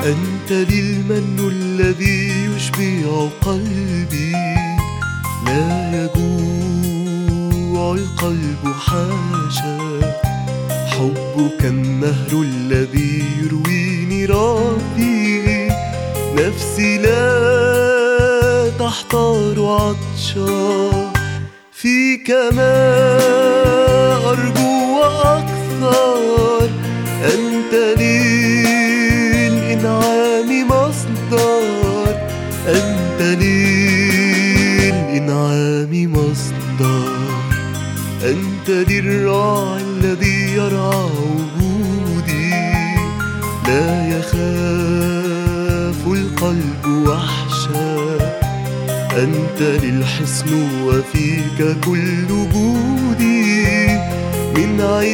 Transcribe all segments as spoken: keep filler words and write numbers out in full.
أنت لي المن الذي يشبع قلبي، لا يجوع القلب حاشا. حبك النهر الذي يرويني ربي، نفسي لا تحتار عطشا. فيك ما أرجو وأكثر، أنت للإنعام مصدر، أنت للإنعام مصدر. أنت للراعي الذي يرعى وجودي، لا يخاف القلب وحشا. أنت للحصن وفيك كل جودي، من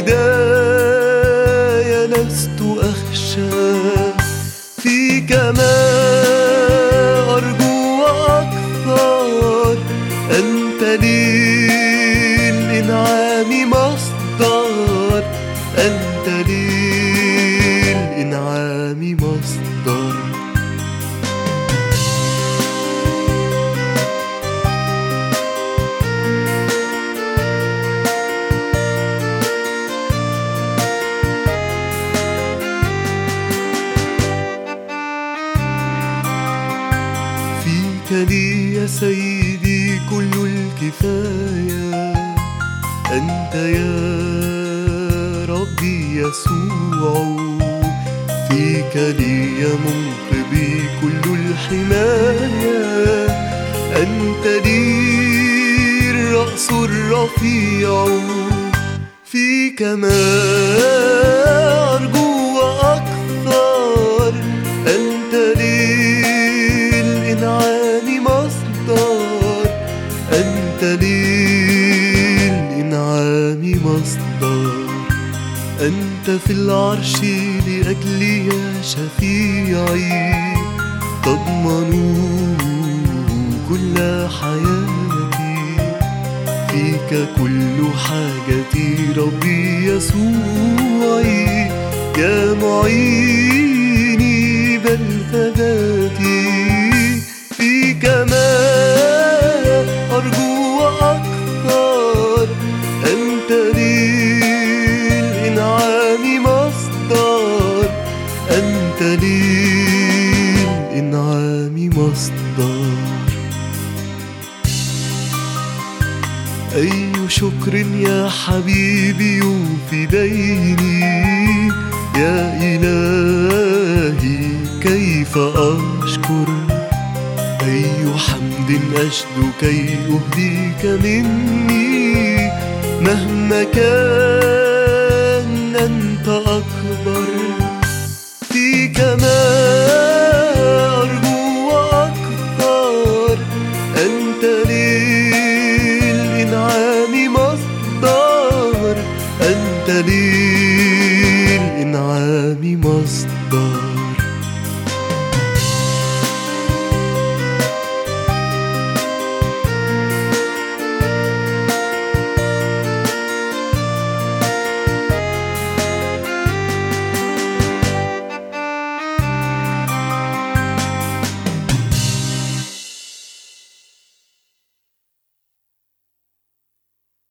عداي لست أخشى. فيك ما أرجو وأكثر، أنت للإنعام مصدر، أنت للإنعام مصدر. فيك لي يا سيدي كل الكفاية، أنت يا ربي يسوع. فيك لي يا منقذي كل الحماية، أنت لي الرأس الرفيع. فيك ما أرجو وأكثر، أنت للإنعام مصدر، أنت للإنعام مصدر. أنت في العرش لأجلي يا شفيعي، تضمن كل حياتي. فيك كل حاجتي ربي يسوعي، يا معيني بل ثباتي. فيك ما أرجو وأكثر، أنت للإنعام مصدر، أنت للإنعام مصدر. أي شكر يا حبيبي يفديني، يا إلهي كيف أشكر. أي حمد أشدو كي أهديك مني، مهما كان أنت أكبر. فيك ما أرجو وأكثر، أنت للإنعام مصدر، أنت للإنعام مصدر.